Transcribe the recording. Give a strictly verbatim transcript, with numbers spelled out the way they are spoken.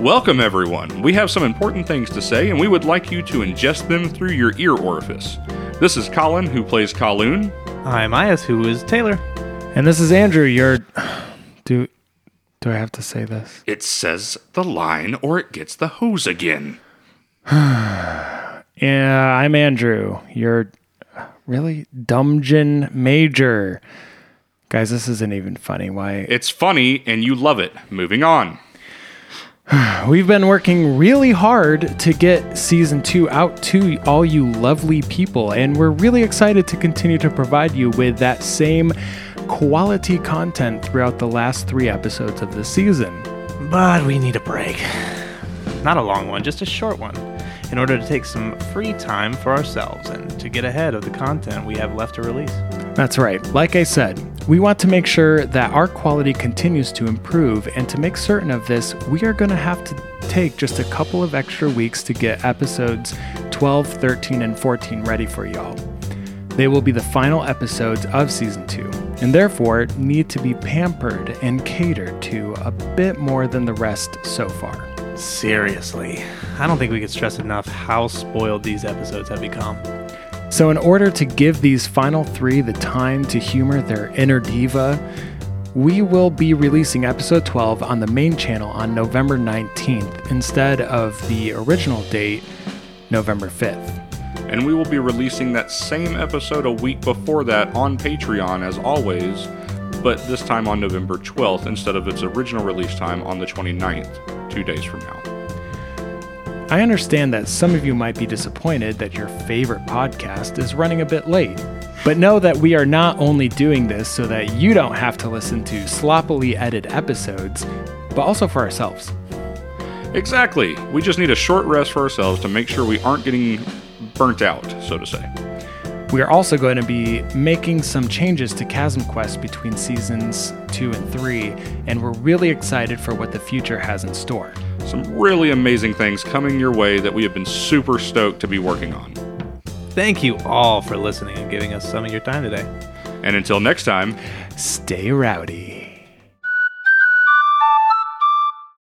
Welcome, everyone. We have some important things to say, and we would like you to ingest them through your ear orifice. This is Colin, who plays Kowloon. I'm Ayas, who is Taylor. And this is Andrew, your... Do... Do I have to say this? It says the line, or it gets the hose again. Yeah, I'm Andrew, your... Really? Dungeon Major. Guys, this isn't even funny. Why? It's funny, and you love it. Moving on. We've been working really hard to get season two out to all you lovely people, and we're really excited to continue to provide you with that same quality content throughout the last three episodes of the season. But we need a break. Not a long one, just a short one, in order to take some free time for ourselves and to get ahead of the content we have left to release. That's right. Like I said, we want to make sure that our quality continues to improve, and to make certain of this, we are going to have to take just a couple of extra weeks to get episodes twelve, thirteen, and fourteen ready for y'all. They will be the final episodes of season two, and therefore need to be pampered and catered to a bit more than the rest so far. Seriously, I don't think we could stress enough how spoiled these episodes have become. So in order to give these final three the time to humor their inner diva, we will be releasing episode twelve on the main channel on November nineteenth instead of the original date, November fifth. And we will be releasing that same episode a week before that on Patreon as always, but this time on November twelfth instead of its original release time on the twenty-ninth, two days from now. I understand that some of you might be disappointed that your favorite podcast is running a bit late, but know that we are not only doing this so that you don't have to listen to sloppily edited episodes, but also for ourselves. Exactly. We just need a short rest for ourselves to make sure we aren't getting burnt out, so to say. We are also going to be making some changes to Chasm Quest between seasons two and three, and we're really excited for what the future has in store. Some really amazing things coming your way that we have been super stoked to be working on. Thank you all for listening and giving us some of your time today. And until next time, stay rowdy.